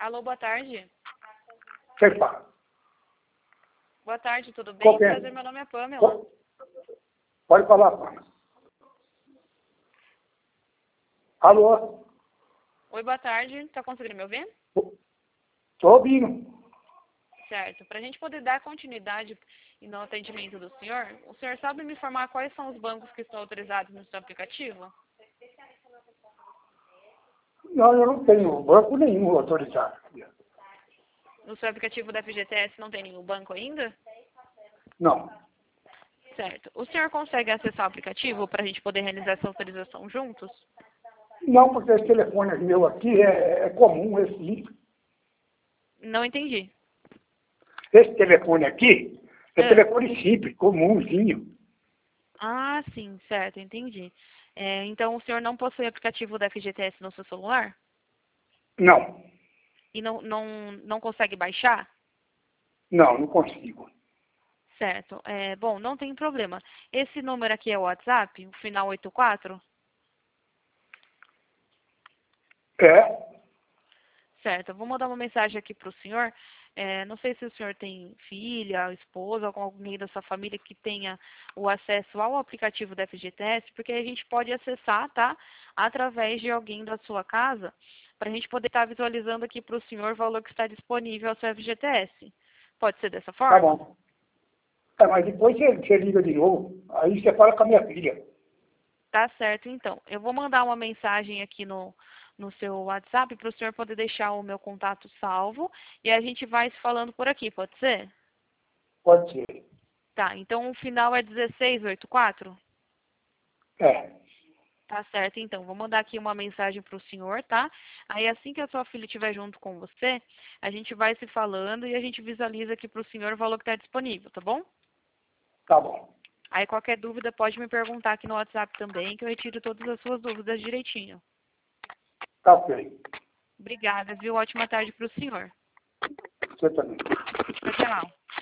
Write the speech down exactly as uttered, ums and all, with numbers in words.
Alô, boa tarde. Quem fala? Boa tarde, tudo bem? Qual que é? Prazer, meu nome é Pamela. Qual- Pode falar, Pamela. Alô? Oi, boa tarde. Tá conseguindo me ouvir? Estou ouvindo. Certo. Para a gente poder dar continuidade no atendimento do senhor, o senhor sabe me informar quais são os bancos que estão autorizados no seu aplicativo? Não, eu não tenho banco nenhum autorizado. No seu aplicativo da F G T S não tem nenhum banco ainda? Não. Certo. O senhor consegue acessar o aplicativo para a gente poder realizar essa autorização juntos? Não, porque esse telefone meu aqui é, é comum, esse simples. Não entendi. Esse telefone aqui é Ah. telefone simples, comumzinho. Ah, sim, certo, entendi. É, então o senhor não possui aplicativo da F G T S no seu celular? Não, E não, não, não consegue baixar? não, não consigo. Certo. É, bom, não tem problema. Esse número aqui é o WhatsApp, o final oitenta e quatro? É, Certo. Eu vou mandar uma mensagem aqui para o senhor. É, não sei se o senhor tem filha, esposa, ou alguém da sua família que tenha o acesso ao aplicativo da F G T S, porque a gente pode acessar, tá? Através de alguém da sua casa, para a gente poder estar visualizando aqui para o senhor o valor que está disponível ao seu F G T S. Pode ser dessa tá forma? bom. É, mas depois você, você liga de novo, aí você fala com a minha filha. Tá certo, então. Eu vou mandar uma mensagem aqui no, no seu WhatsApp para o senhor poder deixar o meu contato salvo e a gente vai se falando por aqui, pode ser? Pode ser. Tá, então o final é dezesseis oitenta e quatro? É, Tá certo, então. Vou mandar aqui uma mensagem para o senhor, tá? Aí assim que a sua filha estiver junto com você, a gente vai se falando e a gente visualiza aqui para o senhor o valor que está disponível, tá bom? tá bom. Aí qualquer dúvida pode me perguntar aqui no WhatsApp também, que eu retiro todas as suas dúvidas direitinho. Tá ok. Obrigada, viu? Ótima tarde para o senhor. Você também. Tchau, tchau.